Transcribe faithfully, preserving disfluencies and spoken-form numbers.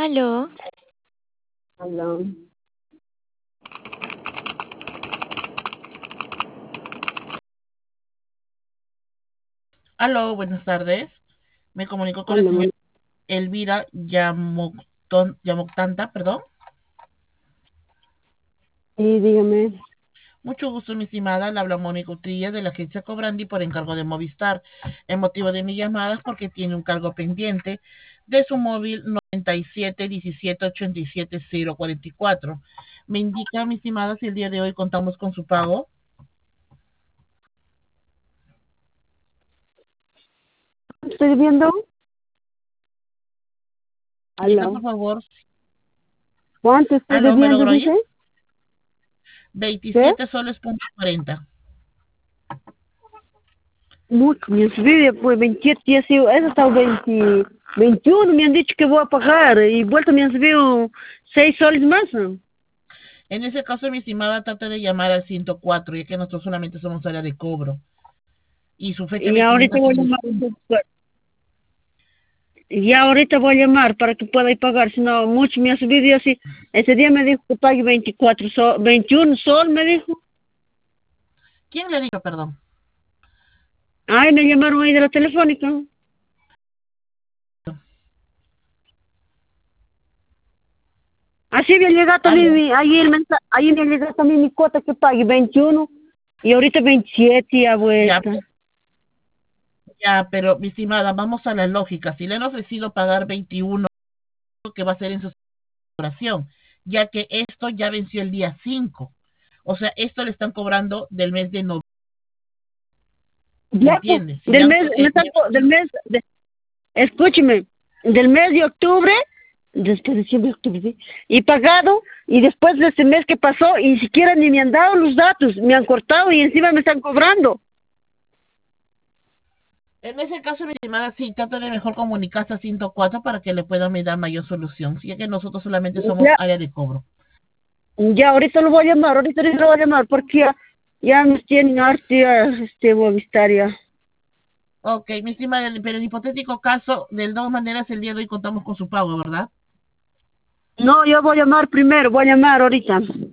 Aló, Hola. Aló, buenas tardes. Me comunico con la Hola, señora mon- Elvira Yamocton- Yamoctanta, perdón. Sí, dígame. Mucho gusto, mi estimada. Le habla Mónica Utrilla de la agencia Cobrandi por encargo de Movistar. El motivo de mi llamada es porque tiene un cargo pendiente de su móvil noventa y siete diecisiete ochenta y siete cero cuarenta y cuatro. Me indica, mi estimada, si el día de hoy contamos con su pago. ¿Estoy viendo? Indica, por Aló. favor. ¿Cuánto estoy Aló, ¿me debiendo, logró oír? dice? ¿Qué? veintisiete soles punto cuarenta. Mucho, me han subido, pues veintisiete, y así, eso está veinte, veintiuno, me han dicho que voy a pagar, y vuelta me han subido seis soles más. En ese caso, mi estimada, trate de llamar al ciento cuatro, ya que nosotros solamente somos área de cobro. Y su fecha de Y vencimiento ahorita es voy el a día llamar, cinco. y ahorita voy a llamar para que pueda ir pagar, si no, mucho me ha subido, y así, ese día me dijo que pague veinticuatro sol, veintiuno sol, me dijo. ¿Quién le dijo, perdón? Ay, me llamaron ahí de la telefónica. Así me llega también Aló. mi, ahí el mensaje, ahí me llega también mi cuota que pague veintiuno y ahorita veintisiete y a Ya, vuelta. ya, pero mi estimada, vamos a la lógica. Si le han ofrecido pagar veintiuno, ¿qué va a hacer en su facturación? Ya que esto ya venció el día cinco. O sea, esto le están cobrando del mes de noviembre, ¿me Ya, pues, entiendes? Si le del han, mes, me eh, están co- del mes, de, escúcheme, del mes de octubre, después de diciembre, octubre, sí, y pagado, y después de este mes que pasó, y ni siquiera ni me han dado los datos, me han cortado y encima me están cobrando. en ese caso, mi estimada, sí, trata de mejor comunicarse a ciento cuatro para que le puedan dar mayor solución, ya que nosotros solamente somos Ya, área de cobro. ya, ahorita lo voy a llamar, ahorita lo voy a llamar, porque ya, ya me tienen harto, ya, este, Movistar, ya. Ok, mi estimada, pero en hipotético caso, de todas maneras, el día de hoy contamos con su pago, ¿verdad? No, yo voy a llamar primero, voy a llamar ahorita.